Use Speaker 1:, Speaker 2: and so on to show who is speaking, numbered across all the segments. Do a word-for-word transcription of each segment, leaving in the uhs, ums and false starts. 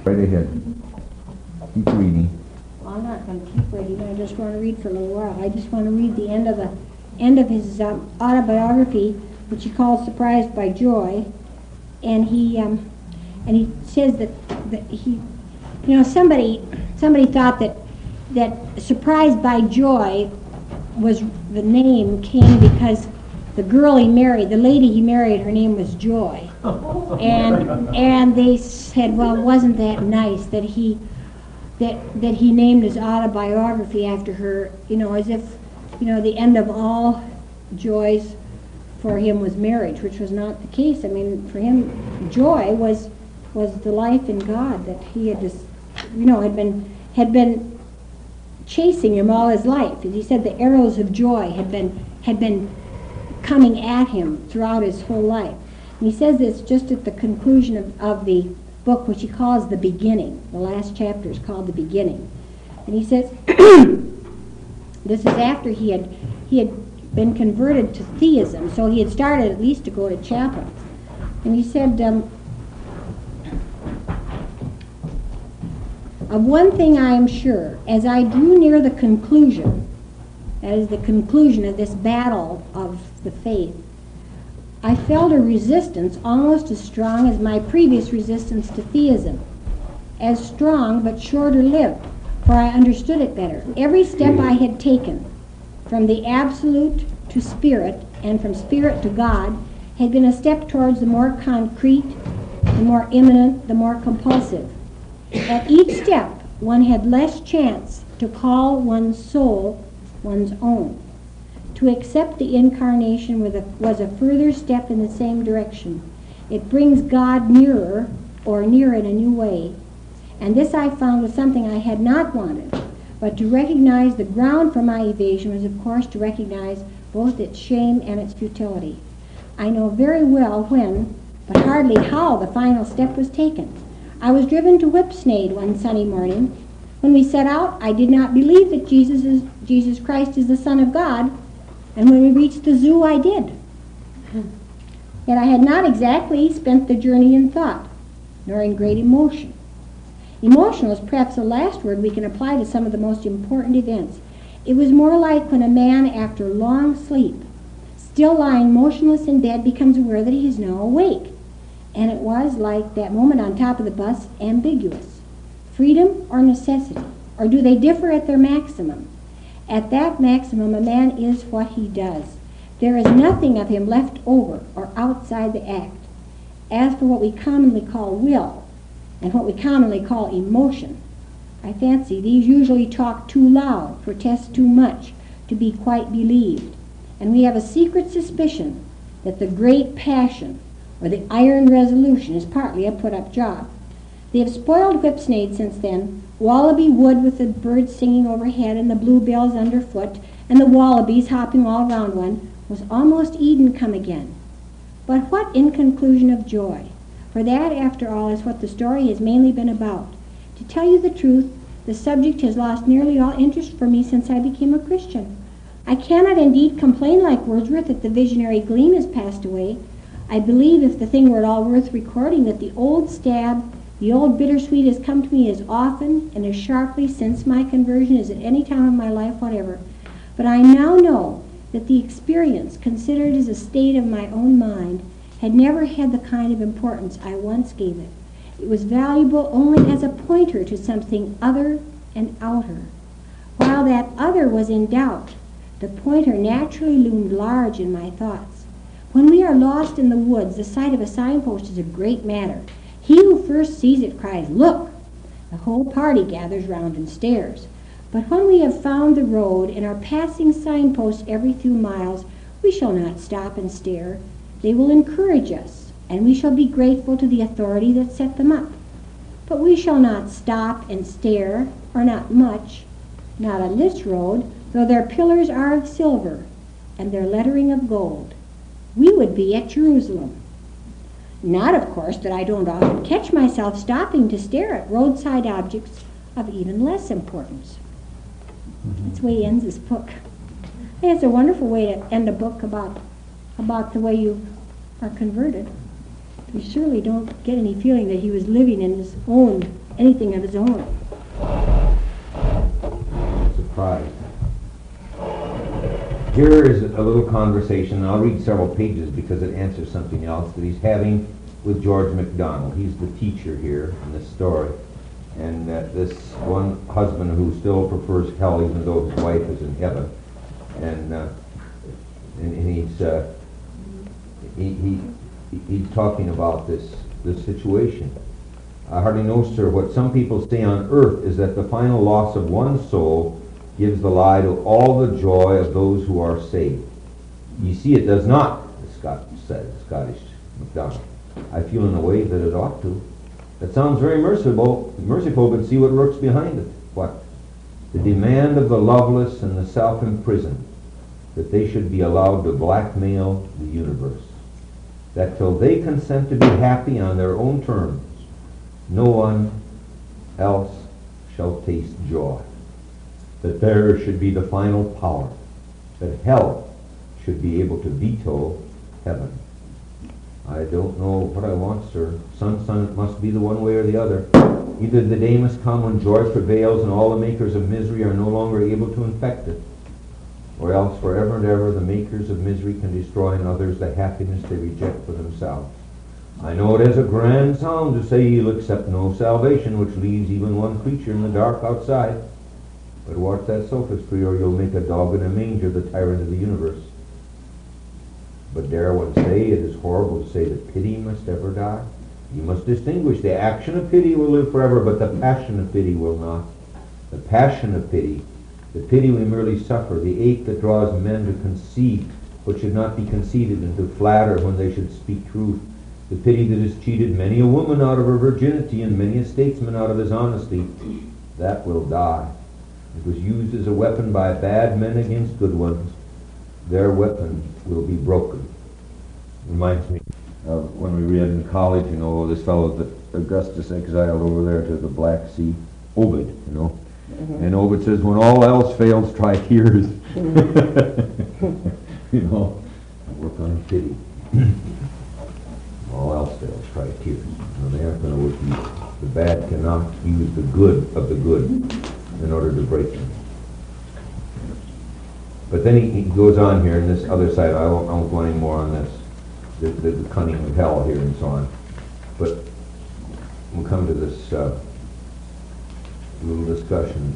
Speaker 1: Right ahead. Keep reading.
Speaker 2: Well, I'm not going to keep reading. I just want to read for a little while. I just want to read the end of the end of his um, autobiography, which he calls "Surprised by Joy," and he um, and he says that that he, you know, somebody somebody thought that that "Surprised by Joy" was the name came because the girl he married, the lady he married, her name was Joy, and and they said, well, wasn't that nice that he. That, that he named his autobiography after her, you know, as if, you know, the end of all joys for him was marriage, which was not the case. I mean, for him, joy was was the life in God that he had just, you know, had been had been chasing him all his life. As he said, the arrows of joy had been had been coming at him throughout his whole life. And he says this just at the conclusion of, of the book, which he calls The Beginning. The last chapter is called The Beginning. And he says, this is after he had he had been converted to theism, so he had started at least to go to chapel. And he said, um, of one thing I am sure, as I drew near the conclusion, that is the conclusion of this battle of the faith, I felt a resistance almost as strong as my previous resistance to theism. As strong but shorter lived, for I understood it better. Every step I had taken, from the absolute to spirit, and from spirit to God, had been a step towards the more concrete, the more imminent, the more compulsive. At each step, one had less chance to call one's soul one's own. To accept the incarnation was a, was a further step in the same direction. It brings God nearer, or near in a new way. And this I found was something I had not wanted. But to recognize the ground for my evasion was, of course, to recognize both its shame and its futility. I know very well when, but hardly how, the final step was taken. I was driven to Whipsnade one sunny morning. When we set out, I did not believe that Jesus is, Jesus Christ is the Son of God. And when we reached the zoo, I did. Yet I had not exactly spent the journey in thought, nor in great emotion. Emotional is perhaps the last word we can apply to some of the most important events. It was more like when a man, after long sleep, still lying motionless in bed, becomes aware that he is now awake. And it was like that moment on top of the bus, ambiguous. Freedom or necessity? Or do they differ at their maximum? At that maximum, a man is what he does. There is nothing of him left over or outside the act. As for what we commonly call will, and what we commonly call emotion, I fancy these usually talk too loud, protest too much, to be quite believed. And we have a secret suspicion that the great passion, or the iron resolution, is partly a put-up job. They have spoiled Whipsnade since then. Wallaby Wood with the birds singing overhead and the bluebells underfoot and the wallabies hopping all round one was almost Eden come again. But what in conclusion of joy? For that, after all, is what the story has mainly been about. To tell you the truth, the subject has lost nearly all interest for me since I became a Christian. I cannot indeed complain like Wordsworth that the visionary gleam has passed away. I believe, if the thing were at all worth recording, that the old stab, the old bittersweet, has come to me as often and as sharply since my conversion as at any time of my life whatever. But I now know that the experience, considered as a state of my own mind, had never had the kind of importance I once gave it. It was valuable only as a pointer to something other and outer. While that other was in doubt, the pointer naturally loomed large in my thoughts. When we are lost in the woods, the sight of a signpost is a great matter. He who first sees it cries, "Look!" The whole party gathers round and stares. But when we have found the road and are passing signposts every few miles, we shall not stop and stare. They will encourage us, and we shall be grateful to the authority that set them up. But we shall not stop and stare, or not much, not on this road, though their pillars are of silver, and their lettering of gold. We would be at Jerusalem. Not, of course, that I don't often catch myself stopping to stare at roadside objects of even less importance. Mm-hmm. That's the way he ends this book. And it's a wonderful way to end a book about, about the way you are converted. you surely don't get any feeling that he was living in his own, anything of his own.
Speaker 1: Surprised. Here is a little conversation, and I'll read several pages because it answers something else that he's having with George MacDonald. He's the teacher here in this story. And uh, this one husband who still prefers hell even though his wife is in heaven. And, uh, and, and he's, uh, he, he, he's talking about this, this situation. I hardly know, sir, what some people say on earth is that the final loss of one soul gives the lie to all the joy of those who are saved. You see, it does not, the Scot said, Scottish MacDonald. I feel in a way that it ought to. That sounds very merciful, merciful, but see what lurks behind it. What? The demand of the loveless and the self-imprisoned, that they should be allowed to blackmail the universe. That till they consent to be happy on their own terms, no one else shall taste joy. That there should be the final power. That hell should be able to veto heaven. I don't know what I want, sir. Son, son, it must be the one way or the other. Either the day must come when joy prevails and all the makers of misery are no longer able to infect it, or else forever and ever the makers of misery can destroy in others the happiness they reject for themselves. I know it has a grand sound to say you'll accept no salvation, which leaves even one creature in the dark outside. But watch that sophistry, or you'll make a dog in a manger the tyrant of the universe. But dare one say it is horrible to say that pity must ever die? You must distinguish. The action of pity will live forever, but the passion of pity will not. The passion of pity, the pity we merely suffer, the ache that draws men to concede what should not be conceded and to flatter when they should speak truth, the pity that has cheated many a woman out of her virginity and many a statesman out of his honesty, that will die. It was used as a weapon by bad men against good ones. Their weapon will be broken. Reminds me of when we read in college, you know, this fellow that Augustus exiled over there to the Black Sea, Obed, you know. Mm-hmm. And Obed says, when all else fails, try tears. Mm-hmm. You know, work on pity. All else fails, try tears. No, they aren't going to work either. The bad cannot use the good of the good in order to break them. But then he, he goes on here, and this other side, I won't, I won't go any more on this, the, the, the cunning of hell here and so on. But we'll come to this uh, little discussion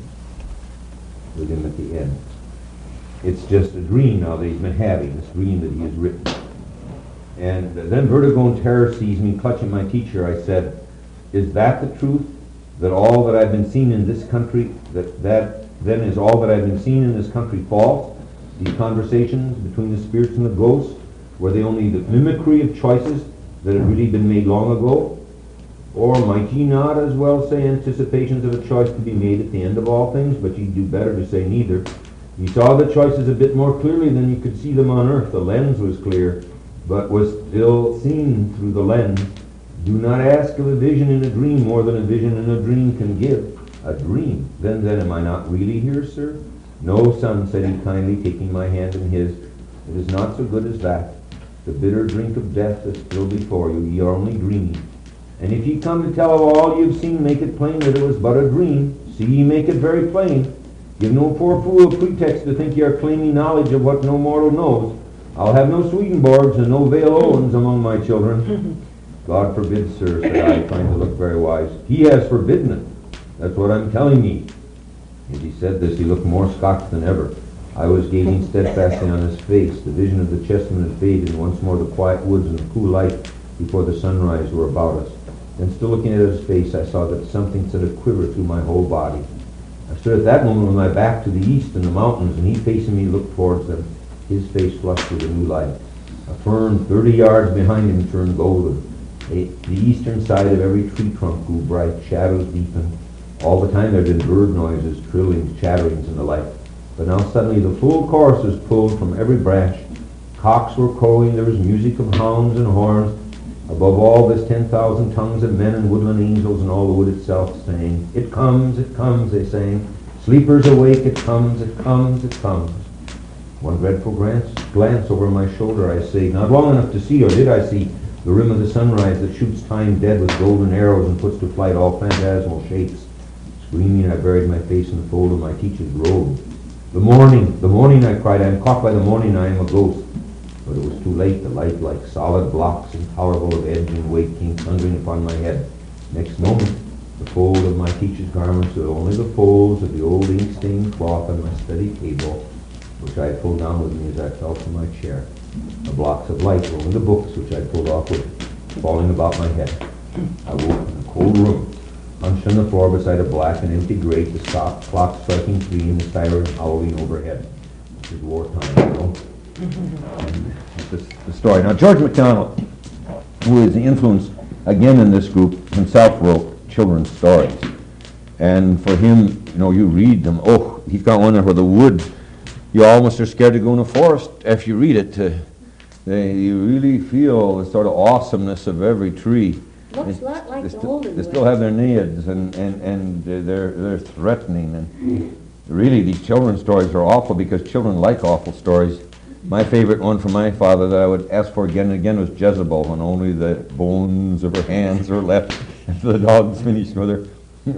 Speaker 1: with him at the end. It's just a dream now that he's been having, this dream that he has written. And then vertigo and terror seized me, clutching my teacher. I said, is that the truth? That all that I've been seeing in this country, that that then is all that I've been seeing in this country false? These conversations between the spirits and the ghosts, were they only the mimicry of choices that had really been made long ago? Or might ye not as well say anticipations of a choice to be made at the end of all things, but ye do better to say neither. You saw the choices a bit more clearly than you could see them on earth. The lens was clear, but was still seen through the lens. Do not ask of a vision in a dream more than a vision in a dream can give. A dream? Then, then, am I not really here, sir? No, son, said he kindly, taking my hand in his. It is not so good as that. The bitter drink of death is still before you. Ye are only dreaming. And if ye come to tell of all ye have seen, make it plain that it was but a dream. See ye make it very plain. Give no poor fool a pretext to think ye are claiming knowledge of what no mortal knows. I'll have no Swedenborgs and no Vale Owens among my children. God forbid, sir, said I, trying to look very wise. He has forbidden it. That's what I'm telling ye. As he said this, he looked more Scotch than ever. I was gazing steadfastly on his face. The vision of the chessman had faded, and once more the quiet woods and the cool light before the sunrise were about us. Then, still looking at his face, I saw that something sent a quiver through my whole body. I stood at that moment with my back to the east and the mountains, and he facing me looked towards them, his face flushed with a new light. A fern thirty yards behind him turned golden. A, the eastern side of every tree trunk grew bright, shadows deepened. All the time there had been bird noises, trillings, chatterings, and the like. But now suddenly the full chorus was pulled from every branch. Cocks were crowing, there was music of hounds and horns. Above all this, ten thousand tongues of men and woodland angels and all the wood itself sang. It comes, it comes, they sang. Sleepers awake, it comes, it comes, it comes. One dreadful glance, glance over my shoulder, I say, not long enough to see, or did I see, the rim of the sunrise that shoots time dead with golden arrows and puts to flight all phantasmal shapes. Screaming, I buried my face in the fold of my teacher's robe. The morning, the morning, I cried, I am caught by the morning, I am a ghost. But it was too late, the light like solid blocks, intolerable of edge and weight, came thundering upon my head. Next moment, the fold of my teacher's garments were only the folds of the old ink-stained cloth on my study table, which I had pulled down with me as I fell from my chair. The blocks of light were only the books which I pulled off with me, falling about my head. I woke in a cold room, hunched on the floor beside a black and empty grate, the stop clock striking three and the siren howling overhead. This is wartime, you know. And that's the story. Now, George MacDonald, who is the influence again in this group, himself wrote children's stories. And for him, you know, you read them. Oh, he's got one there where the wood, you almost are scared to go in the forest if you read it. Uh, they, you really feel the sort of awesomeness of every tree.
Speaker 2: Looks a lot like
Speaker 1: they,
Speaker 2: the
Speaker 1: st-
Speaker 2: olden
Speaker 1: they still have their naiads, and, and, and they're, they're threatening. And really, these children's stories are awful because children like awful stories. My favorite one from my father that I would ask for again and again was Jezebel, when only the bones of her hands were left after the dogs finished with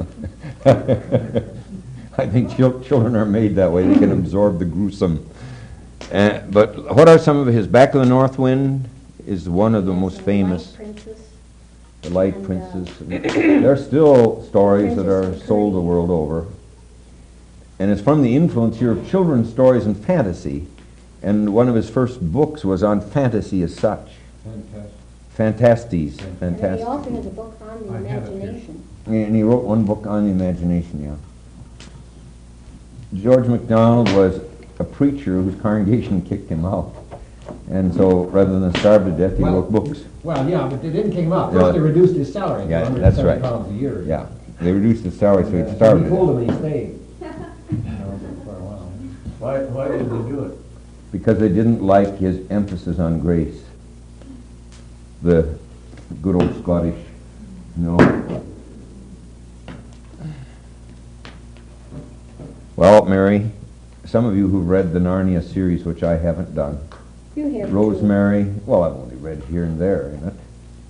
Speaker 1: her. I think chil- children are made that way. They can absorb the gruesome. Uh, but what are some of his? Back of the North Wind is one of the most famous. The Light
Speaker 2: And, uh,
Speaker 1: Princess. There are still stories that are
Speaker 2: Princess of
Speaker 1: sold the world over. And it's from the influence here of children's stories and fantasy. And one of his first books was on fantasy as such. Fantastes.
Speaker 2: And he
Speaker 1: Fantastic.
Speaker 2: also has a book on the
Speaker 3: I have it here.
Speaker 2: imagination.
Speaker 1: And he wrote one book on the imagination, yeah. George MacDonald was a preacher whose congregation kicked him out. And so rather than starve to death, he
Speaker 3: Well,
Speaker 1: wrote books.
Speaker 3: Well, yeah, but they didn't kick him out.
Speaker 1: Yeah.
Speaker 3: First, they reduced his salary to
Speaker 1: Yeah,
Speaker 3: one hundred
Speaker 1: that's
Speaker 3: seventy
Speaker 1: right.
Speaker 3: pounds a year.
Speaker 1: Yeah, they reduced his salary so
Speaker 3: Uh,
Speaker 1: he'd starve
Speaker 3: He
Speaker 1: to
Speaker 3: told
Speaker 1: death.
Speaker 3: him he stayed. You know, for a while.
Speaker 4: Why, why did they do it?
Speaker 1: Because they didn't like his emphasis on grace. The good old Scottish, you know. Well, Mary, some of you who've read the Narnia series, which I haven't done,
Speaker 2: You have
Speaker 1: Rosemary, well, I've only read here and there in it.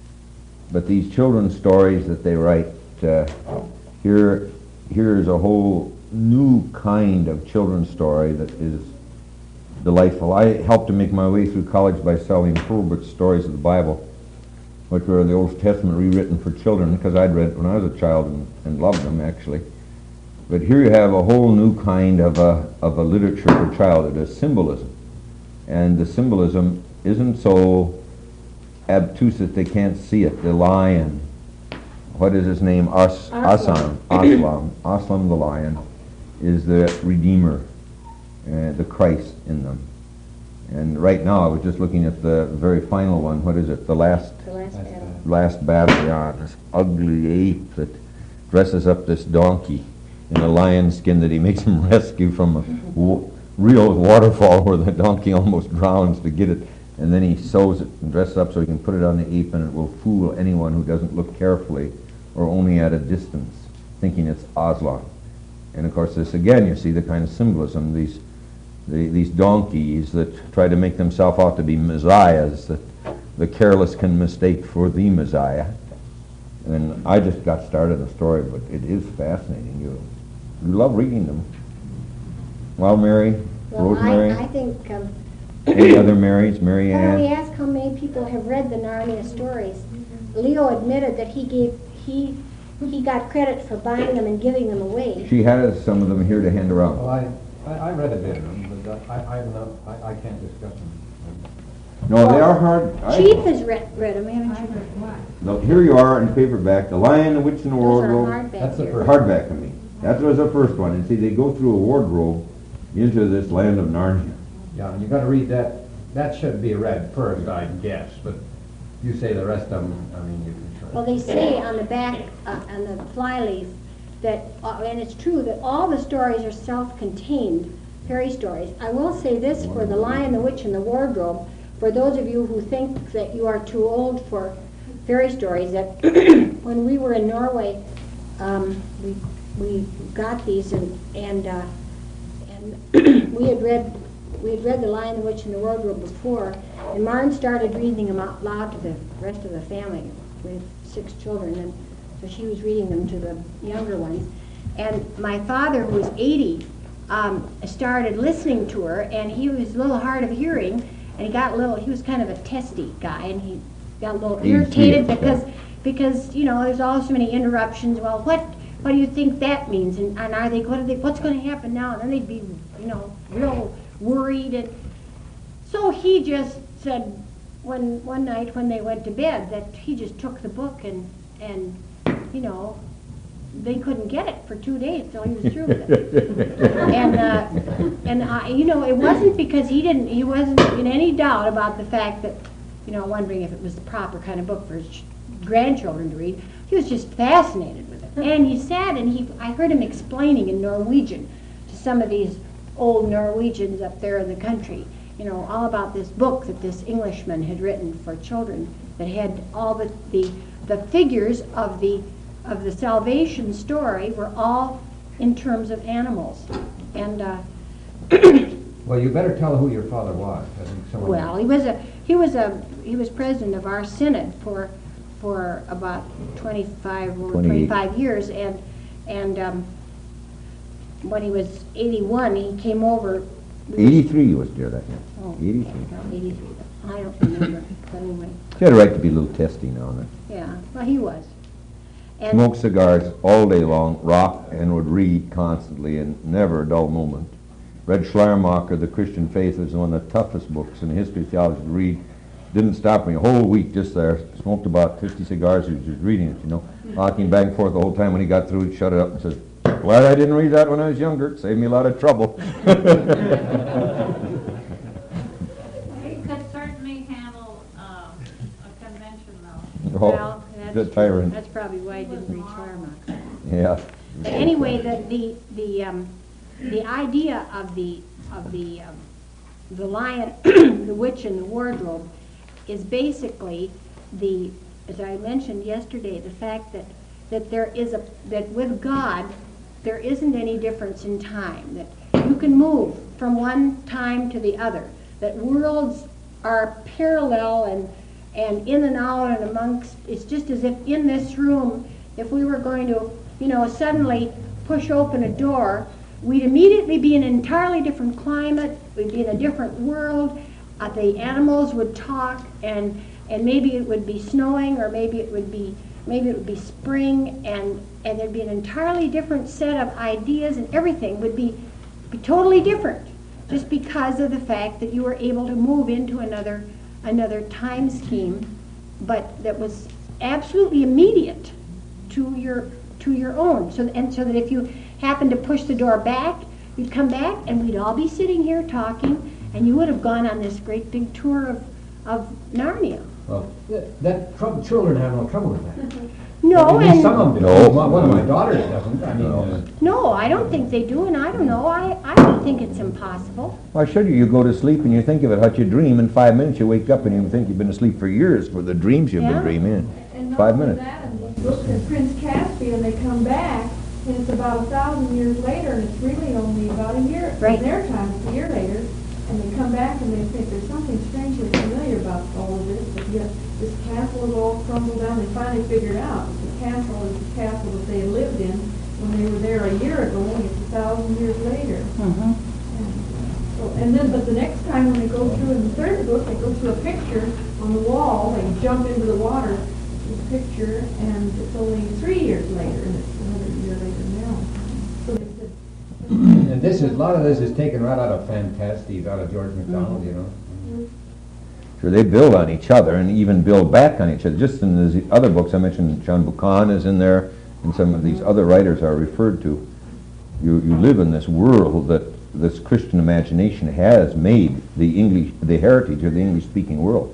Speaker 1: But these children's stories that they write, uh, here, here is a whole new kind of children's story that is delightful. I helped to make my way through college by selling Hurlbut's stories of the Bible, which were the Old Testament rewritten for children, because I'd read it when I was a child and, and loved them, actually. But here you have a whole new kind of a, of a literature for childhood, a symbolism. And the symbolism isn't so obtuse that they can't see it. The lion, what is his name? As, Aslan. Aslan. Aslan the lion is the Redeemer, uh, the Christ in them. And right now I was just looking at the very final one. What is it? The last
Speaker 2: the last battle.
Speaker 1: last battle, yeah, this ugly ape that dresses up this donkey in a lion skin that he makes him rescue from a w- real waterfall where the donkey almost drowns to get it, and then he sews it and dresses up so he can put it on the ape, and it will fool anyone who doesn't look carefully or only at a distance, thinking it's Aslan. And of course, this again, you see the kind of symbolism, these the, these donkeys that try to make themselves out to be messiahs that the careless can mistake for the Messiah. And I just got started the story, but it is fascinating. You you love reading them. Well, Mary,
Speaker 2: Well,
Speaker 1: Rosemary,
Speaker 2: I, I think, um,
Speaker 1: any other Marys, Mary
Speaker 2: I only
Speaker 1: Ann?
Speaker 2: ask how many people have read the Narnia stories. Leo admitted that he gave, he, he got credit for buying them and giving them away.
Speaker 1: She has some of them here to hand around.
Speaker 3: Well, I, I, I read a bit of them, but uh, I, I'm not, I, I can't discuss them.
Speaker 1: No, they are hard. I-
Speaker 2: Chief has read, read them, haven't you?
Speaker 1: No, here you are in paperback, The Lion, the Witch, and the
Speaker 2: Those are
Speaker 1: Wardrobe.
Speaker 2: hardback
Speaker 3: That's the
Speaker 2: here.
Speaker 3: first.
Speaker 1: Hardback, I mean. That was the first one. And see, they go through a wardrobe into this land of Narnia.
Speaker 3: Yeah, you gotta read that, that should be read first, I guess, but you say the rest of them, I mean, you can try.
Speaker 2: Well, they say on the back, uh, on the flyleaf, that, uh, and it's true, that all the stories are self-contained fairy stories. I will say this for The Lion, the Witch, and the Wardrobe, for those of you who think that you are too old for fairy stories, that when we were in Norway, um, we, we got these, and, and, uh, and we had read we had read The Lion, the Witch, and the Wardrobe before, and Marn started reading them out loud to the rest of the family. We had six children, and so she was reading them to the younger ones. And my father, who was eighty, um, started listening to her, and he was a little hard of hearing, and he got a little, he was kind of a testy guy, and he got a little irritated because, because, you know, there's always so many interruptions. Well, what, what do you think that means? And, and are they, what are they, what's going to happen now? And then they'd be, you know, real worried. And so he just said, one, one night when they went to bed, that he just took the book and, and, you know, they couldn't get it for two days till he was through with it. and uh, and I, you know, it wasn't because he didn't, he wasn't in any doubt about the fact that, you know, wondering if it was the proper kind of book for his ch- grandchildren to read. He was just fascinated with it. And he sat and he, I heard him explaining in Norwegian to some of these old Norwegians up there in the country, you know, all about this book that this Englishman had written for children that had all the, the, the figures of the of the salvation story were all in terms of animals. And uh,
Speaker 3: Well, you better tell who your father was. I think someone.
Speaker 2: well, he was a he was a he was president of our synod for for about twenty-five or twenty-five years, and and um, when he was eighty-one, he came over.
Speaker 5: eighty-three he was there that year.
Speaker 2: Oh,
Speaker 5: eighty-three.
Speaker 2: well, eighty-three. I don't remember, but anyway,
Speaker 5: He had a right to be a little testy now and then.
Speaker 2: yeah. Well, he was. And
Speaker 5: Smoked cigars all day long, rocked, and would read constantly, and never a dull moment. Read Schleiermacher, The Christian Faith, was one of the toughest books in the history of theology to read. Didn't stop me a whole week just there. Smoked about fifty cigars. He was just reading it, you know, rocking back and forth the whole time. When he got through, he'd shut it up and says, "Glad I didn't read that when I was younger. It saved me a lot of trouble."
Speaker 6: He could certainly handle um, a convention, though.
Speaker 5: Oh,
Speaker 2: well,
Speaker 5: the
Speaker 2: that's,
Speaker 5: tyrant.
Speaker 2: that's probably why he didn't read Schleiermacher.
Speaker 5: Yeah.
Speaker 2: But anyway, the the the um, the idea of the of the um, the Lion, the Witch, and the Wardrobe is basically the, as I mentioned yesterday, the fact that that there is a that with God there isn't any difference in time. That you can move from one time to the other. That worlds are parallel and and in and out and amongst. It's just as if in this room, if we were going to, you know, suddenly push open a door, we'd immediately be in an entirely different climate, we'd be in a different world, uh, the animals would talk, and and maybe it would be snowing, or maybe it would be maybe it would be spring, and and there'd be an entirely different set of ideas, and everything would be, be totally different, just because of the fact that you were able to move into another another time scheme, but that was absolutely immediate to your to your own. So and so that if you happened to push the door back, you'd come back and we'd all be sitting here talking, and you would have gone on this great big tour of, of Narnia.
Speaker 3: Well, that, that trouble, children have no trouble with that.
Speaker 2: No,
Speaker 3: At least
Speaker 2: and
Speaker 3: some of them do.
Speaker 5: No.
Speaker 3: One one of my daughters doesn't. I mean, uh,
Speaker 2: no, I don't think they do, and I don't know. I, I don't think it's impossible.
Speaker 5: Why should you? You go to sleep and you think of it, how you dream. In five minutes you wake up and you think you've been asleep for years for the dreams you've
Speaker 2: Yeah.
Speaker 5: been dreaming.
Speaker 7: And not
Speaker 5: Five
Speaker 7: only
Speaker 5: minutes.
Speaker 7: that, and these books in Prince Caspian, they come back, and it's about a thousand years later, and it's really only about a year,
Speaker 2: Right.
Speaker 7: in their time, it's a year later, and they come back and they think there's something strangely familiar about all of this, but yet this castle is all crumbled down. They finally figured out that the castle is the castle that they lived in when they were there a year ago, and it's a thousand years later.
Speaker 2: Mm-hmm.
Speaker 7: And, so, and then, but the next time when they go through in the third book, they go through a picture on the wall, they jump into the water, this picture, and it's only three years later, and it's another year later now. So they said,
Speaker 3: and this is, a lot of this is taken right out of Fantastique, out of George MacDonald, you know.
Speaker 5: Sure, they build on each other and even build back on each other. Just in the other books I mentioned, John Buchan is in there, and some of these other writers are referred to. You you live in this world that this Christian imagination has made the English, the heritage of the English-speaking world.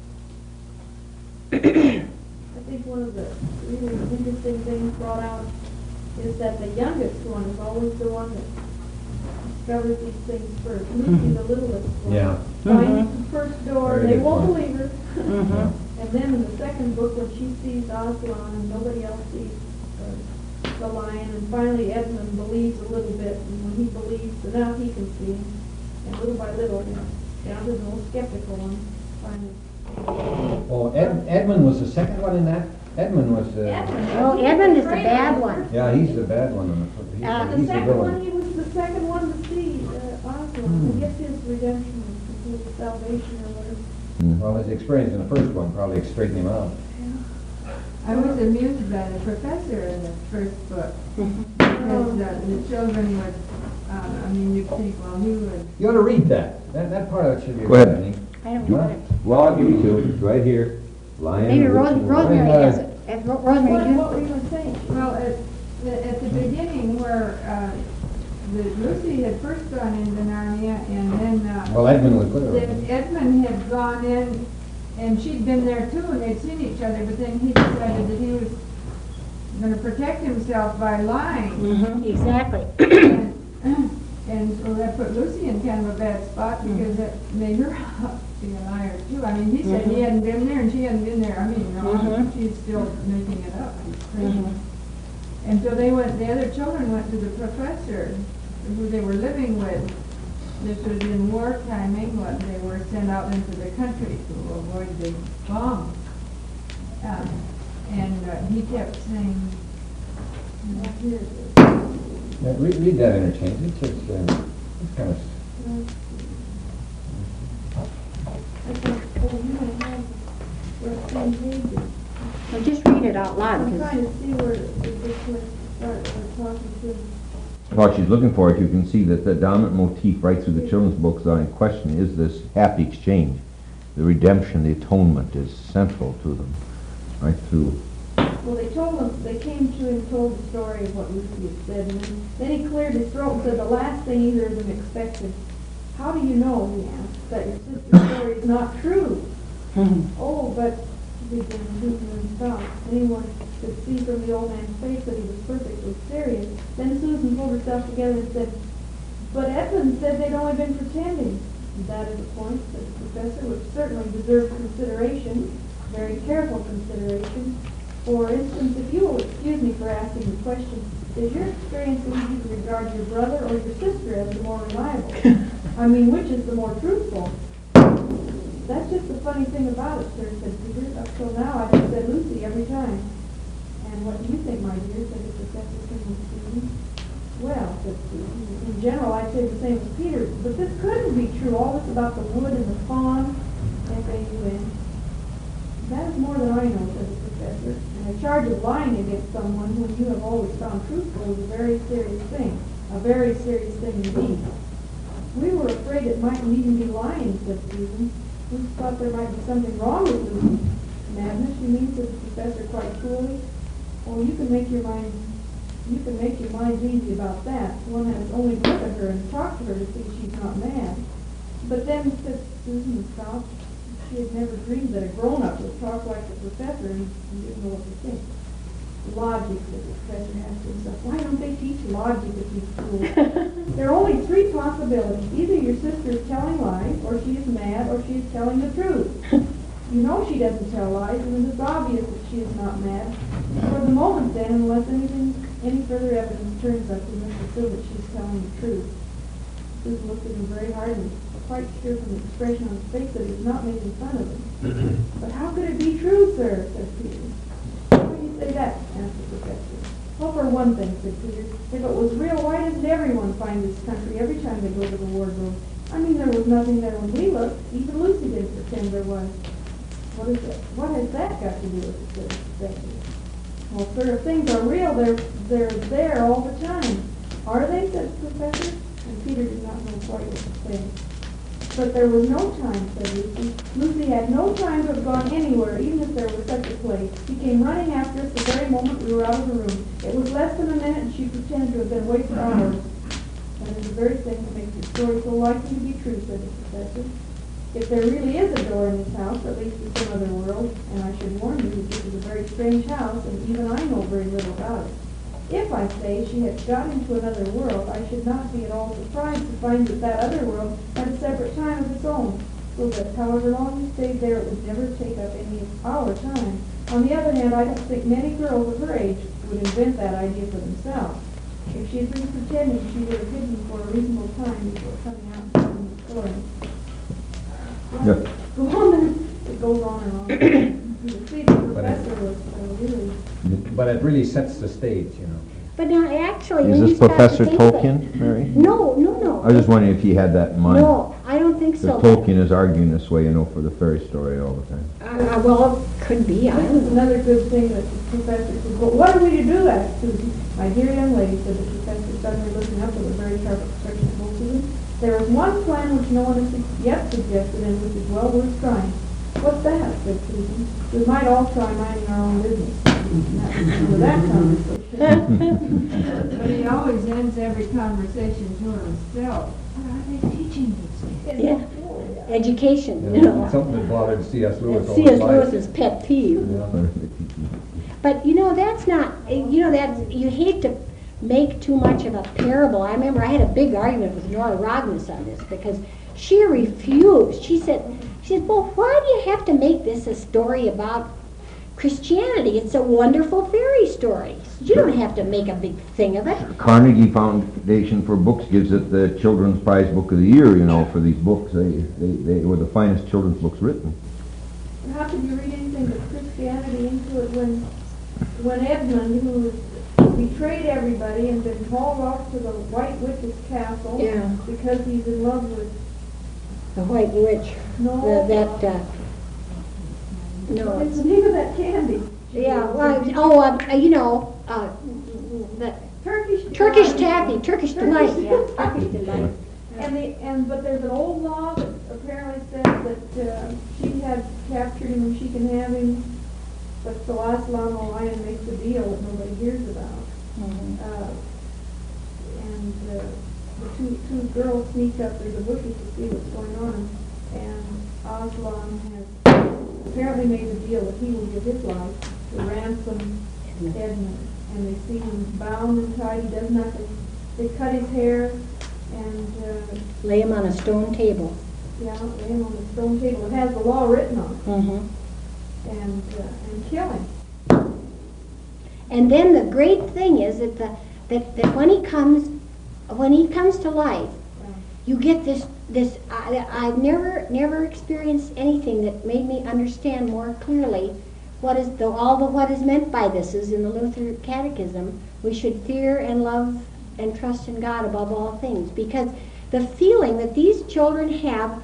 Speaker 7: I think one of the really interesting things brought out is that the youngest one is always the one that discovers these things first. Lucy, the littlest one,
Speaker 3: Yeah.
Speaker 7: finds the first door,
Speaker 3: Very
Speaker 7: they
Speaker 3: good
Speaker 7: won't
Speaker 3: point.
Speaker 7: believe her.
Speaker 2: Mm-hmm.
Speaker 7: And then in the second book, when she sees Aslan and nobody else sees uh, the lion, and finally Edmund believes a little bit, and when he believes enough, he can see. And little by little, you know, down to the most skeptical one, finally.
Speaker 3: Oh, Ed, Edmund was the second one in that? Edmund was the...
Speaker 7: Edmund.
Speaker 2: Oh, Edmund is the bad one.
Speaker 3: Yeah, he's the bad one. on the- He's,
Speaker 2: Uh,
Speaker 3: the-
Speaker 7: The
Speaker 3: he's the
Speaker 7: second one,
Speaker 3: villain.
Speaker 7: he was the second one to see, uh, Oslo,
Speaker 3: Hmm.
Speaker 7: I guess his redemption was complete salvation or whatever.
Speaker 3: Well, his experience in the first one probably straightened him out.
Speaker 8: I was amused by the professor in the first book, because uh, the children would, uh, I mean, you think, well, he would,
Speaker 3: You ought to read that. That, that part of it should be...
Speaker 5: Go ahead.
Speaker 3: read,
Speaker 2: I don't
Speaker 3: What?
Speaker 2: know it.
Speaker 1: Well, I'll give you two, it's right here. Lion,
Speaker 2: Maybe
Speaker 1: Witch,
Speaker 2: Rose,
Speaker 1: and
Speaker 2: Rosemary
Speaker 3: Well,
Speaker 2: has it. If Ro- Rosemary,
Speaker 7: What,
Speaker 2: do
Speaker 7: what were you gonna say?
Speaker 8: well, at, the- at the beginning where, uh, the, Lucy had first gone into Narnia, and then, uh,
Speaker 3: Well, Edmund was clear.
Speaker 8: then Edmund had gone in, and she'd been there too, and they'd seen each other, but then he decided that he was gonna protect himself by lying.
Speaker 2: Mhm, exactly.
Speaker 8: And, and so that put Lucy in kind of a bad spot, because it made her out to be a liar too. I mean, he said he
Speaker 2: Mhm.
Speaker 8: hadn't been there, and she hadn't been there. I mean, you know,
Speaker 2: Mhm.
Speaker 8: she's still making it up. It's crazy.
Speaker 2: Mhm.
Speaker 8: And so they went, the other children went to the professor, who they were living with. This was in wartime England. They were sent out into the country to avoid the bomb. Um, and uh, he kept saying,
Speaker 7: Yeah, here it is.
Speaker 3: Yeah, read, read that interchange. It's just, uh, it's kind of...
Speaker 7: I thought, oh, you might have the same pages.
Speaker 2: So just read it out loud,
Speaker 7: I'm
Speaker 2: 'cause
Speaker 7: trying to see where this was, start, we're talking to.
Speaker 5: While she's looking for it, you can see that the dominant motif right through the children's books on question is this happy exchange. The redemption, the atonement is central to them, right through.
Speaker 7: Well, they told him, they came to him and told the story of what Lucy had said, and then, then he cleared his throat and said, the last thing either of them expected. How do you know, he asked, that your sister's story is not true? Oh, but, he began thinking to himself, anyone could see from the old man's face that he was perfectly serious. Then Susan pulled herself together and said, but Edmund said they'd only been pretending. That is a point, said the professor, which certainly deserves consideration, very careful consideration. For instance, if you will excuse me for asking the question, does your experience lead you to regard your brother or your sister as the more reliable? I mean, which is the more truthful? That's just the funny thing about it, sir, said Peter. Up till now, I've said Lucy every time. And what do you think, my dear, said the professor, saying to Susan. Well, said Susan, in general, I'd say the same as Peter, but this couldn't be true. All this about the wood and the fawn, F A U N. That is more than I know, said the professor. And a charge of lying against someone whom you have always found truthful is a very serious thing. A very serious thing indeed. We were afraid it mightn't even be lying, said Susan. We thought there might be something wrong with Lucy. Madness, you mean, said the professor quite coolly. Oh, you can make your mind, you can make your mind easy about that. One has only to look at her and talk to her to see she's not mad. But then, said Susan, and stopped. She had never dreamed that a grown-up would talk like the professor and didn't know what to think. Logic, said the professor, asked himself. Why don't they teach logic at these schools? There are only three possibilities. Either your sister is telling lies, or she is mad, or she is telling the truth. You know she doesn't tell lies, and it's obvious that she is not mad. For the moment, then, unless anything, any further evidence turns up, we must assume that she's telling the truth. Susan looked at him very hard and was quite sure from the expression on his face that he was not making fun of him. But how could it be true, sir? Said Peter. Why do you say that? Asked the professor. Well, for one thing, said Peter, if it was real, why doesn't everyone find this country every time they go to the wardrobe? I mean, there was nothing there when we looked. Even Lucy didn't pretend there was. What is it? What has that got to do with it, said the professor? Well, sir, if things are real, they're, they're there all the time. Are they? Said the professor. And Peter did not know quite what to say. But there was no time, said Lucy. Lucy had no time to have gone anywhere, even if there was such a place. She came running after us the very moment we were out of the room. It was less than a minute, and she pretended to have been away for hours. That is the very thing that makes the story so likely to be true, said the professor. If there really is a door in this house, at least to some other world, and I should warn you that this is a very strange house, and even I know very little about it. If, I say, she had got into another world, I should not be at all surprised to find that that other world had a separate time of its own, so that however long we stayed there, it would never take up any of our time. On the other hand, I don't think many girls of her age would invent that idea for themselves. If she had been pretending, she would have hidden for a reasonable time before coming out and telling the story.
Speaker 5: Yeah.
Speaker 7: Go on, and it goes on and on. You can see the professor was uh, really,
Speaker 3: But it really sets the stage, you know.
Speaker 2: But now, actually,
Speaker 5: Is
Speaker 2: when you
Speaker 5: this
Speaker 2: start to
Speaker 5: Professor
Speaker 2: think of it-
Speaker 5: Tolkien, Mary?
Speaker 2: No, no, no.
Speaker 5: I was just wondering if he had that in mind.
Speaker 2: No, I don't think so.
Speaker 5: Because Tolkien is arguing this way, you know, for the fairy story all the time.
Speaker 2: Uh, well, it could be, I
Speaker 7: this
Speaker 2: don't
Speaker 7: is
Speaker 2: know.
Speaker 7: another good thing that the professor said, well, what are we to do that, Susan? My dear young lady, said the professor, suddenly looking up with a very sharp expression at both Susan. There is one plan which no one has yet suggested and which is well worth trying. What's that? Said Susan. We might all try minding our own business. And that was the end of that conversation.
Speaker 8: But he always ends every conversation to himself. What are they teaching these kids?
Speaker 2: Yeah. Education, you know.
Speaker 3: Something that bothered C S Lewis all
Speaker 2: C S
Speaker 3: his life.
Speaker 2: Lewis's pet peeve. But you know, that's not, you know, that's, you hate to make too much of a parable. I remember I had a big argument with Nora Rognus on this because she refused. She said, she said, well, why do you have to make this a story about Christianity? It's a wonderful fairy story. You don't have to make a big thing of it.
Speaker 5: Carnegie Foundation for Books gives it the Children's Prize Book of the Year, you know, for these books. They, they, they were the finest children's books written.
Speaker 7: How can you read anything but Christianity into it when, when Edmund, who betrayed everybody and been hauled off to the White Witch's castle
Speaker 2: Yeah.
Speaker 7: because he's in love with
Speaker 2: The White Witch,
Speaker 7: no,
Speaker 2: the, that, uh, no,
Speaker 7: what's
Speaker 2: it's,
Speaker 7: the name of that candy?
Speaker 2: yeah, well, oh, uh, you know, uh, the
Speaker 7: Turkish
Speaker 2: Turkish
Speaker 7: delight.
Speaker 2: taffy, Turkish delight, yeah, Turkish delight.
Speaker 7: And the and but there's an old law that apparently says that uh, she had captured him and she can have him, but the last law in the lion makes a deal that nobody hears about.
Speaker 2: Mhm.
Speaker 7: Uh, and uh, the two two girls sneak up through the bushes to see what's going on, and Aslan has apparently made a deal that he will give his life to ransom Edmund. And they see him bound and tied, he does nothing. They cut his hair and, uh,
Speaker 2: Lay him on a stone table.
Speaker 7: yeah, lay him on the stone table. It has the law written on it.
Speaker 2: Mm-hmm.
Speaker 7: And, uh, and kill him.
Speaker 2: And then the great thing is that the that, that when he comes when he comes to life,
Speaker 7: Yeah.
Speaker 2: you get this this I, I've never never experienced anything that made me understand more clearly what is the all the what is meant by this is in the Luther Catechism. We should fear and love and trust in God above all things, because the feeling that these children have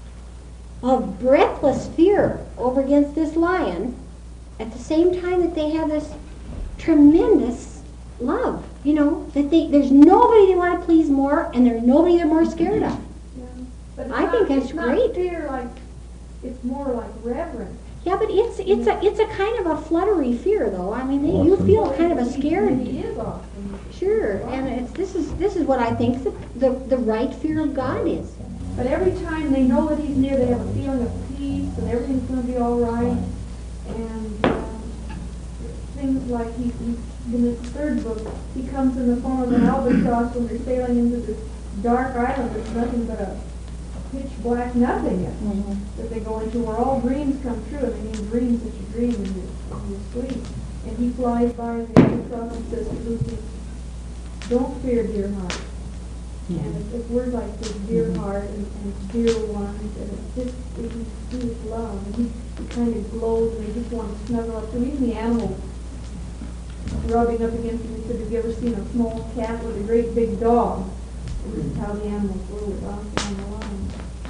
Speaker 2: of breathless fear over against this lion, at the same time that they have this tremendous love, you know, that they there's nobody they want to please more, and there's nobody they're more scared of.
Speaker 7: Yeah. But it's
Speaker 2: I
Speaker 7: not-
Speaker 2: think that's
Speaker 7: it's not
Speaker 2: great.
Speaker 7: fear like, it's more like reverence.
Speaker 2: Yeah, but it's it's a it's a kind of a fluttery fear, though. I mean, they, you
Speaker 5: Awesome.
Speaker 2: feel kind of a
Speaker 7: He-
Speaker 2: scared.
Speaker 7: He is awesome.
Speaker 2: Sure, and it's this is this is what I think the, the the right fear of God is.
Speaker 7: But every time they know that he's near, they have a feeling of peace and everything's going to be all right. And um, things like he, he, in the third book, he comes in the form of an albatross when they're sailing into this dark island. There's nothing but a pitch black nothingness
Speaker 2: Mm-hmm.
Speaker 7: that they go into, where all dreams come true. And they mean dreams that you dream in your, in your sleep. And he flies by the albatross and says to Lucy, "Don't fear, dear heart." And it's, it's words like this, dear heart and, and dear ones, and it's just, it's just love. And he, he kind of glows and they just want to snuggle up. So even the animals rubbing up against him, he said, "Have you ever seen a small cat with a great big dog?" And this is how the animals glow about on the line.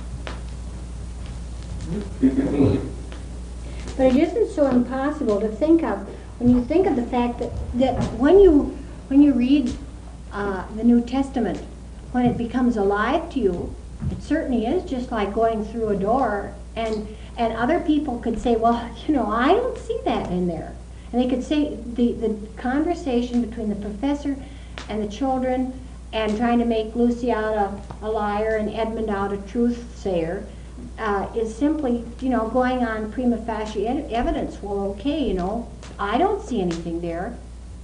Speaker 2: But it isn't so impossible to think of when you think of the fact that, that when you when you read uh, the New Testament, when it becomes alive to you, it certainly is just like going through a door, and and other people could say, well, you know, I don't see that in there. And they could say the, the conversation between the professor and the children and trying to make Lucy out a, a liar and Edmund out a truth sayer uh, is simply, you know, going on prima facie ed- evidence. Well, okay, you know, I don't see anything there.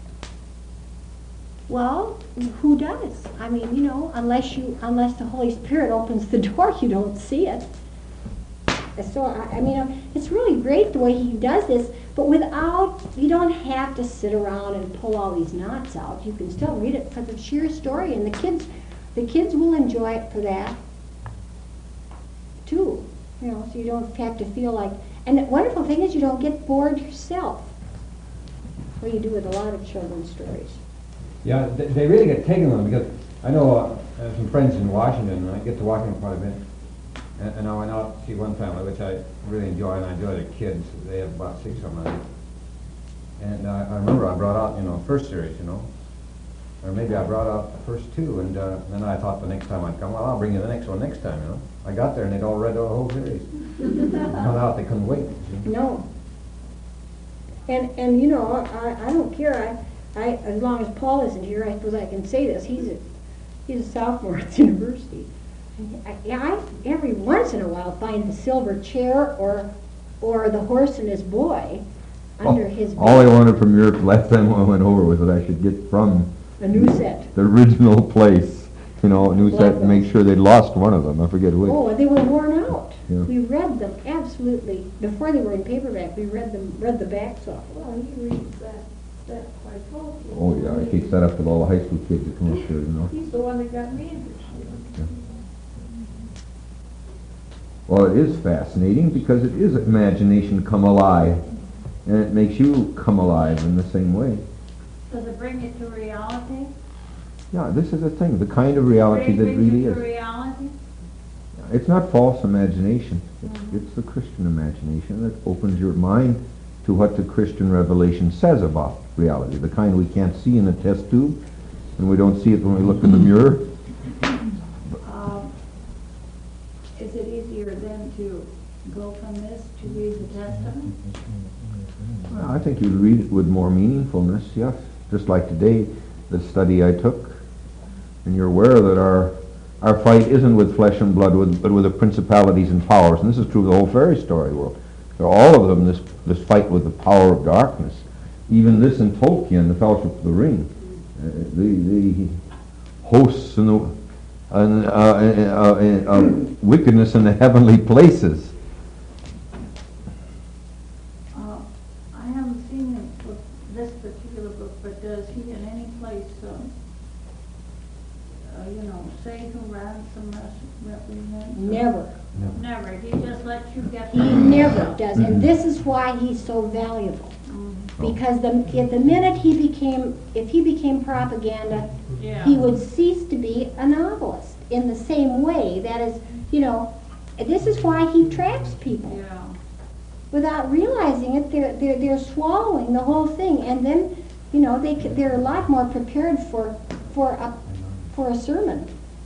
Speaker 2: Well, who does? I mean, you know, unless you, unless the Holy Spirit opens the door, you don't see it. So, I, I mean, it's really great the way he does this, but without, you don't have to sit around and pull all these knots out. You can still read it for the sheer story, and the kids, the kids will enjoy it for that. You know, so you don't have to feel like, and the wonderful thing is you don't get bored yourself. What you do with a lot of children's stories.
Speaker 3: Yeah, they, they really get taken on because I know uh, I have some friends in Washington, and I get to Washington quite a bit. And, and I went out to see one family, which I really enjoy, and I enjoy the kids. They have about six of them. And uh, I remember I brought out, you know, first series, you know, or maybe I brought out the first two, and uh, then I thought the next time I'd come, well, I'll bring you the next one next time, you know. I got there and they'd all read the whole series. Found out they couldn't wait. See?
Speaker 2: No. And, and you know, I, I don't care. I, I, as long as Paul isn't here, I suppose I can say this. He's a, he's a sophomore at the university. I, I, every once in a while, find the silver chair or, or the horse and his boy under his bed.
Speaker 5: All I wanted from Europe last time I went over was that I should get from
Speaker 2: A new set.
Speaker 5: the original place, you know, a new set, and make sure they'd lost one of them. I forget which.
Speaker 2: Oh, they were worn out.
Speaker 5: Yeah.
Speaker 2: We read them absolutely before they were in paperback. We read them, read the backs off.
Speaker 7: Well, he reads that, that quite closely.
Speaker 5: Oh yeah, I takes that up with all the high school kids that come up there, you know.
Speaker 7: He's the one that got me interested.
Speaker 5: Yeah. Well, it is fascinating because it is imagination come alive, and it makes you come alive in the same way.
Speaker 6: Does it bring you to reality?
Speaker 5: Yeah, this is the thing, the kind of reality that
Speaker 6: Bring
Speaker 5: really
Speaker 6: you to
Speaker 5: is.
Speaker 6: reality?
Speaker 5: It's not false imagination. It's, it's the Christian imagination that opens your mind to what the Christian revelation says about reality, the kind we can't see in a test tube, and we don't see it when we look in the mirror.
Speaker 6: Um, Is it easier then to go from this to read the Testament?
Speaker 5: I think you'd read it with more meaningfulness, yes. Just like today, the study I took, and you're aware that our our fight isn't with flesh and blood, with, but with the principalities and powers. And this is true of the whole fairy story world. There are all of them, this, this fight with the power of darkness. Even this in Tolkien, the Fellowship of the Ring. Uh, the, the hosts and the and, uh, uh, uh, uh, wickedness in the heavenly places.
Speaker 6: Uh, I haven't seen it with this particular book, but does he in any place, uh, uh, you know, say who ransom represents?
Speaker 2: Never.
Speaker 6: Never. He just lets you get.
Speaker 2: He never does. And this is why he's so valuable.
Speaker 6: Mhm.
Speaker 2: Because the, at the minute he became, if he became propaganda,
Speaker 6: Yeah.
Speaker 2: he would cease to be a novelist in the same way. That is, you know, this is why he traps people.
Speaker 6: Yeah.
Speaker 2: Without realizing it, they're, they're, they're swallowing the whole thing. And then, you know, they, c- they're a lot more prepared for, for, a, for a sermon.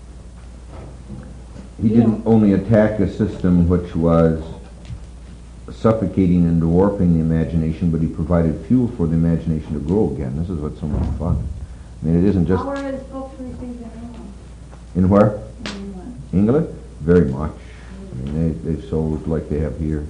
Speaker 5: He
Speaker 2: You
Speaker 5: didn't
Speaker 2: know.
Speaker 5: only attack a system which was suffocating and dwarfing the imagination, but he provided fuel for the imagination to grow again. This is what's so much fun. I mean, it isn't just
Speaker 6: How are his books received in England?
Speaker 5: in where?
Speaker 6: In England.
Speaker 5: England? Very much. I mean, they, they've sold like they have here.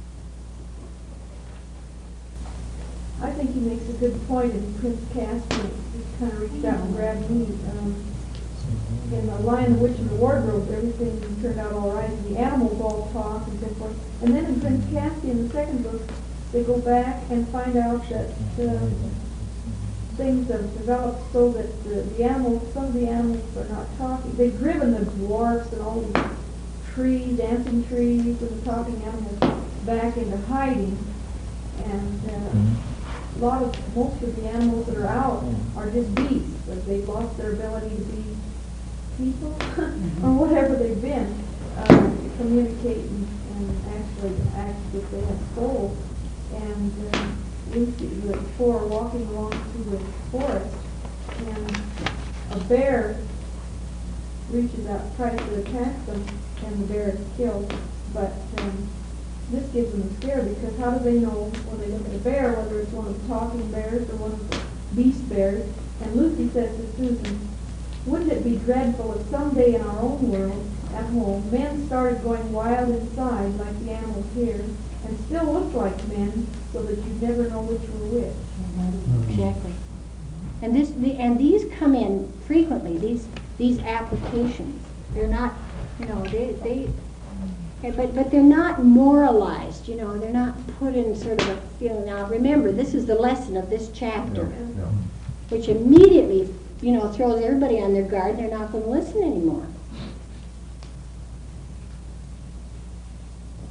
Speaker 7: I think he makes a good point in Prince Caspian. He kind of reached out and grabbed me. Um, in The Lion, the Witch, and the Wardrobe, everything turned out all right. The animals all talk and so forth. And then in Prince Caspian, the second book, they go back and find out that uh, things have developed so that the, the animals, some of the animals are not talking. They've driven the dwarfs and all these trees, dancing trees, and the talking animals back into hiding. And uh, a lot of, most of the animals that are out are just beasts, like they've lost their ability to be people, or whatever they've been, uh, to communicate and, and actually act as if they have souls. And uh, Lucy, the four are walking along through the forest, and a bear reaches out, tries to attack them, and the bear is killed. But um, this gives them a scare, because how do they know when they look at a bear whether it's one of the talking bears or one of the beast bears? And Lucy says to Susan, wouldn't it be dreadful if someday in our own world, at home, men started going wild inside like the animals here, and still looked like men, so that you'd never know which were which?
Speaker 2: Exactly. And this, the, and these come in frequently, these, these applications. They're not, you know, they, they, and- but, but they're not moralized, you know, they're not put in sort of a, you know, now remember, this is the lesson of this chapter,
Speaker 3: No.
Speaker 2: which immediately, you know, throws everybody on their guard, and they're not going to listen anymore.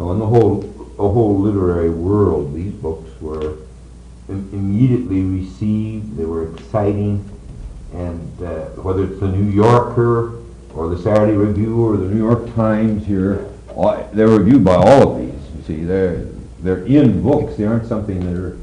Speaker 1: So in the whole, the whole literary world, these books were im- immediately received, they were exciting, and uh, whether it's the New Yorker or the Saturday Review or the New York Times here, all- they're reviewed by all of these. You see, they're they're in books. They aren't something that are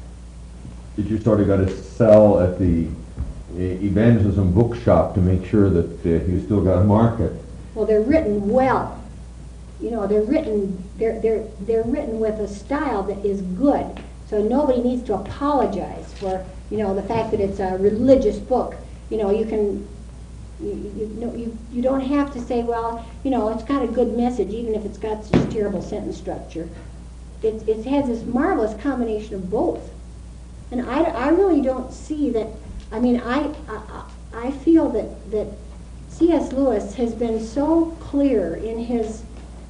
Speaker 1: that you sort of got to sell at the uh, evangelism bookshop to make sure that uh, you still got a market.
Speaker 2: Well, they're written well. You know, they're written, they're, they're, they're written with a style that is good. So nobody needs to apologize for, you know, the fact that it's a religious book. You know, you can, you, you, know, you, you don't have to say, well, you know, it's got a good message, even if it's got such terrible sentence structure. It, it has this marvelous combination of both. And I, I really don't see that, I mean, I, I, I feel that, that C S Lewis has been so clear in his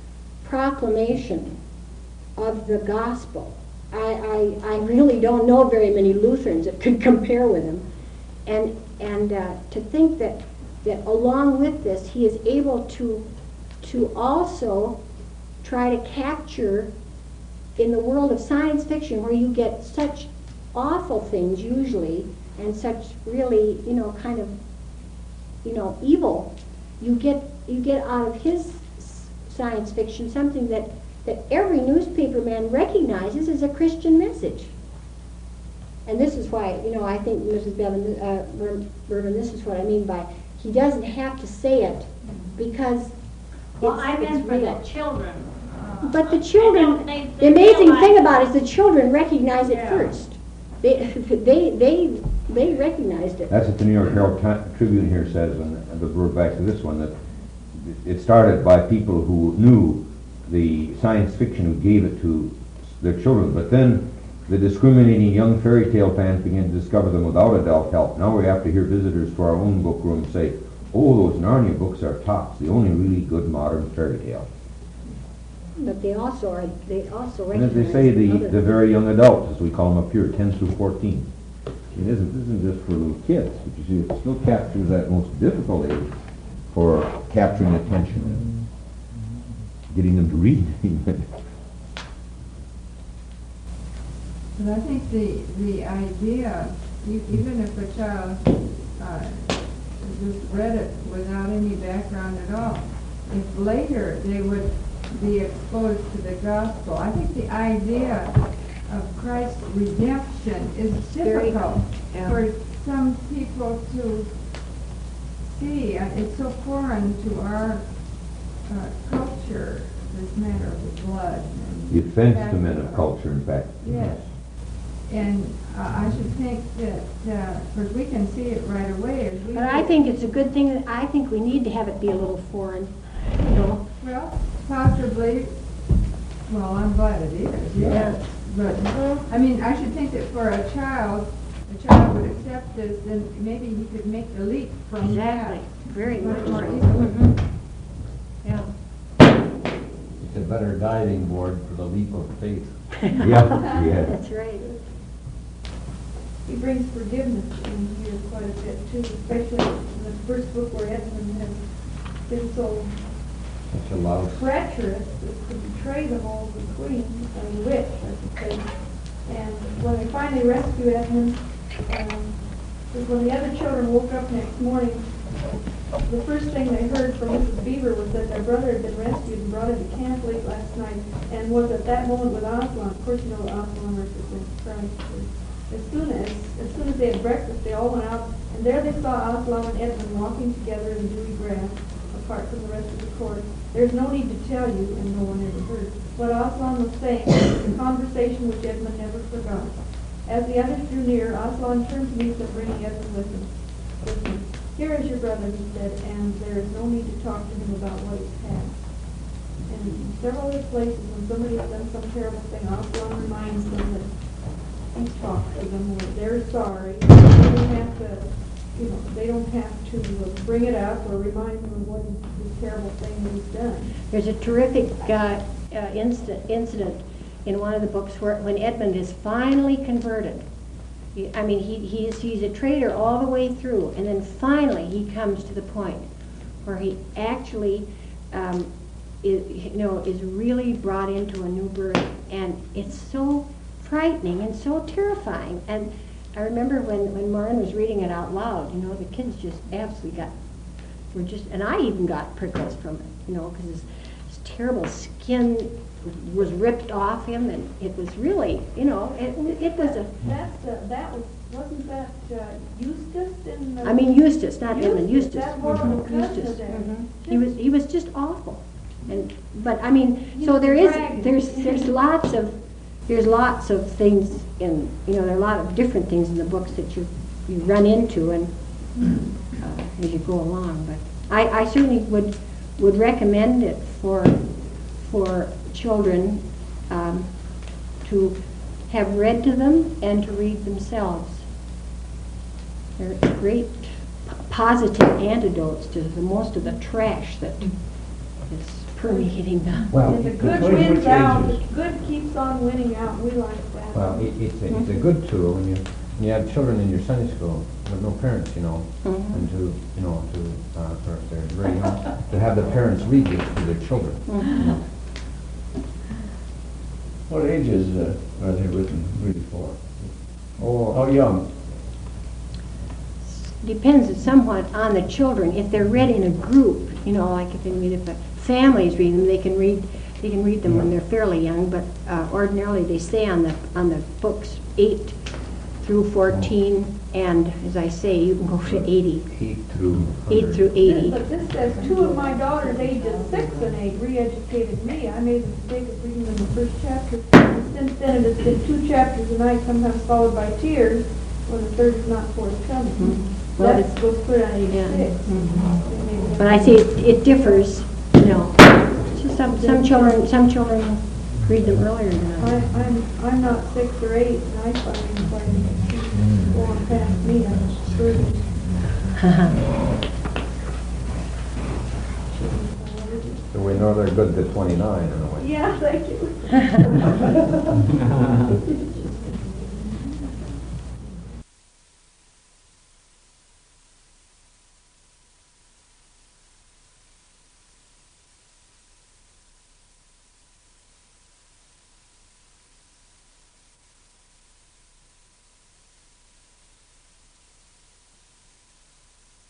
Speaker 2: proclamation of the gospel. I, I, I really don't know very many Lutherans that could compare with him. And, and uh, to think that, that along with this, he is able to, to also try to capture in the world of science fiction, where you get such awful things usually, and such really, you know, kind of, you know, evil, you get you get out of his s- science fiction something that, that every newspaper man recognizes as a Christian message. And this is why, you know, I think, Missus Bevan, uh, Bur- Bourbon, this is what I mean by, he doesn't have to say it, because
Speaker 6: Well,
Speaker 2: it's,
Speaker 6: I
Speaker 2: it's
Speaker 6: meant for
Speaker 2: real.
Speaker 6: the children. uh,
Speaker 2: But the
Speaker 6: I
Speaker 2: children,
Speaker 6: don't think
Speaker 2: the
Speaker 6: they
Speaker 2: amazing
Speaker 6: realize-
Speaker 2: thing about it is the children recognize it
Speaker 6: Yeah.
Speaker 2: first. They, they, they, they recognized it.
Speaker 1: That's what the New York Herald Ti- Tribune here says, and and we're back to this one, that it started by people who knew the science fiction, who gave it to their children, but then the discriminating young fairy tale fans began to discover them without adult help. Now we have to hear visitors to our own book room say, oh, those Narnia books are tops, the only really good modern fairy tale.
Speaker 2: But they also are, they also
Speaker 1: And as
Speaker 2: recognize
Speaker 1: they say, the,
Speaker 2: other-
Speaker 1: the very young adults, as we call them up here, ten through fourteen. It isn't, it isn't just for little kids, but you see, it still captures that most difficult age for capturing attention and getting them to read.
Speaker 8: But I think the, the idea, e- even if a child uh, just read it without any background at all, if later they would be exposed to the gospel, I think the idea of Christ's redemption is
Speaker 2: Very-
Speaker 8: difficult
Speaker 2: yeah.
Speaker 8: for some people to see. Uh, It's so foreign to our uh, culture, this matter of the blood. and
Speaker 1: The offense to men
Speaker 8: sacrifice.
Speaker 1: of culture, in fact.
Speaker 8: Yes. And uh, I should think that, uh, of course, we can see it right away. As we
Speaker 2: But I
Speaker 8: do.
Speaker 2: think it's a good thing, that I think we need to have it be a little foreign, you know?
Speaker 8: Well, possibly, well, I'm glad it is, yes. But, I mean, I should think that for a child, a child would accept this, then maybe he could make the leap from that.
Speaker 2: Exactly, very
Speaker 8: much
Speaker 2: much
Speaker 8: more
Speaker 2: so.
Speaker 8: easily.
Speaker 2: Mhm. Yeah.
Speaker 4: It's a better guiding board for the leap of faith.
Speaker 1: Yeah, yeah.
Speaker 2: That's right.
Speaker 7: He brings forgiveness in here quite a bit too, especially in the first book where Edmund has been so
Speaker 4: Such a loud.
Speaker 7: treacherous as to betray the whole the queen, or the witch, I should say. And when they finally rescue Edmund, um, was when the other children woke up next morning, the first thing they heard from Missus Beaver was that their brother had been rescued and brought into camp late last night, and was at that moment with Aslan. Of course, you know Aslan represents Christ. As soon as, as soon as they had breakfast, they all went out, and there they saw Aslan and Edmund walking together in the dewy grass, apart from the rest of the court. There's no need to tell you, and no one ever heard, what Aslan was saying, a conversation which Edmund never forgot. As the others drew near, Aslan turned to meet them, bringing Edmund with him. With him. Here is your brother, he said, and there is no need to talk to him about what is past. And in several other places, when somebody has done some terrible thing, Aslan reminds them that he talks to them, or they're sorry. They don't have to, you know, they don't have to uh, bring it up or remind them of what this terrible thing that he's done.
Speaker 2: There's a terrific uh, uh, incident, incident in one of the books where when Edmund is finally converted. He, I mean, he, he's, he's a traitor all the way through, and then finally he comes to the point where he actually um, is, you know, is really brought into a new birth, and it's so frightening and so terrifying. And I remember when, when Maureen was reading it out loud, you know, the kids just absolutely got, were just, and I even got prickles from it, you know, because his, his terrible skin was ripped off him, and it was really, you know, it, it was a,
Speaker 7: That's, uh, that was, wasn't that uh, Eustace in the?
Speaker 2: I mean Eustace, not Edmund,
Speaker 7: Eustace,
Speaker 2: Eustace.
Speaker 7: that horrible
Speaker 2: Mhm,
Speaker 7: cousin
Speaker 2: Eustace.
Speaker 7: of theirs.
Speaker 2: Mhm. He was, he was just awful. And, but I mean,
Speaker 7: He
Speaker 2: so
Speaker 7: was
Speaker 2: there
Speaker 7: a
Speaker 2: is,
Speaker 7: dragon.
Speaker 2: there's, there's lots of, there's lots of things in, you know, there are a lot of different things in the books that you, you run into and, uh, as you go along. But I, I certainly would, would recommend it for, for children, um, to have read to them and to read themselves. They're great p- positive antidotes to the most of the trash that is permeating the.
Speaker 3: Well,
Speaker 7: And the good
Speaker 3: which- which
Speaker 7: wins out,
Speaker 3: ages?
Speaker 7: the good keeps on winning out, we like that.
Speaker 3: Well, it, it's a, it's a good tool when you, when you have children in your Sunday school with no parents, you know,
Speaker 2: Mhm.
Speaker 3: and to, you know, to, uh, for if they're very young, to have the parents read this to their children.
Speaker 2: Mhm.
Speaker 4: What ages uh, are they written really for?
Speaker 3: Oh,
Speaker 4: How young?
Speaker 2: Depends somewhat on the children. If they're read in a group, you know, like if, they read, if a family's reading them, they can read they can read them when they're fairly young. But uh, ordinarily, they stay on the on the books eight through fourteen, and as I say, you can go to eighty,
Speaker 1: Eight through.
Speaker 2: eight through eighty.
Speaker 7: But this says, two of my daughters, ages six and eight, re-educated me. I made the mistake of reading them the first chapter. And since then, it has been two chapters a night, sometimes followed by tears, when the third is not forthcoming.
Speaker 2: Mhm. Well,
Speaker 7: That
Speaker 2: it's-
Speaker 7: was put on age
Speaker 2: Yeah.
Speaker 7: six.
Speaker 2: Mhm. But I say it, it differs, you know. So some some children some children read them earlier than
Speaker 7: I,
Speaker 2: others.
Speaker 7: I'm, I'm not six or eight, and I find them quite going past me, I'm thirty.
Speaker 3: so we know they're good to twenty-nine in a way.
Speaker 7: Yeah, thank you.